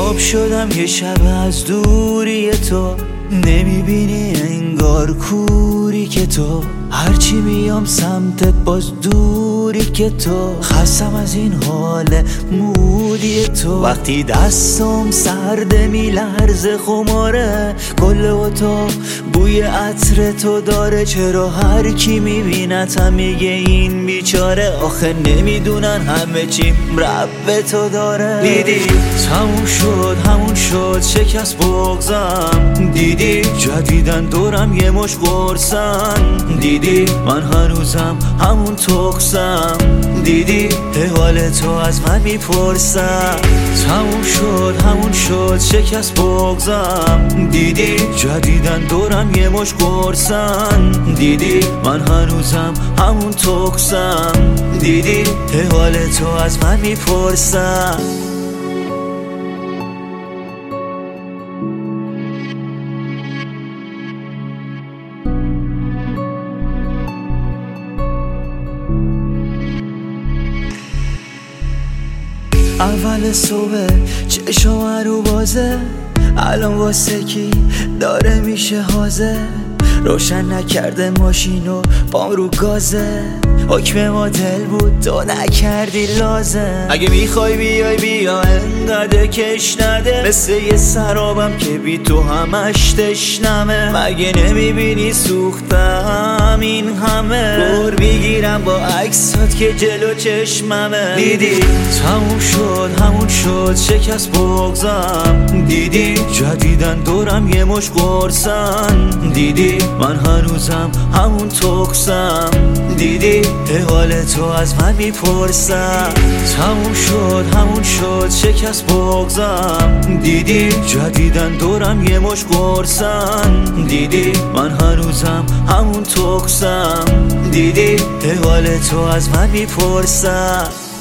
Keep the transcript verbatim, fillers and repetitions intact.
خواب شدم یه شب از دوری تو، نمیبینی انگار کوری که تو، هرچی میام سمتت باز دوری که تو، خستم از این حال مودی تو. وقتی دستم سرده میلرزه خماره، کل اتاق بوی عطر تو داره، چرا هر کی میبینتم میگه این بیچاره، آخه نمیدونن همه چیم رب تو داره. دیدی تموم شد همون شد شکست بغضم، دیدی جدیدن دورم یه مش قرصن، دیدی من هنوزم همون تخسم، دیدی حال تو از من میپرسم. تموم شد همون شد شکست بغضم، دیدی جدیدن دورم یه مش قرصن، دیدی من هنوزم همون تخسم، دیدی حال تو از من میپرسم. اول صبح چشم رو بازه، الان واسه کی داره میشه حاضر، روشن نکرده ماشینو پام رو گازه، حکم ما دل بود تو نکردی لازم. اگه میخوای بیای بیا انقدر کش نده، مثل یه سرابم که بی تو همش تشنمه، مگه نمیبینی سوختم این همه، دور میگیرم با عکسات که جلو چشممه. دیدی تموم شد همون شد شکست بغضم، دیدی جدیدن دورم یه مش قرصن، دیدی من هنوزم همون تخسم، دیدی حال تو از من میپرسم. تموم شد همون شد شکست بغضم، دیدی جدیدن دورم یه مش قرصن، دیدی من هنوزم همون تخسم، دیدی حال تو از من میپرسم.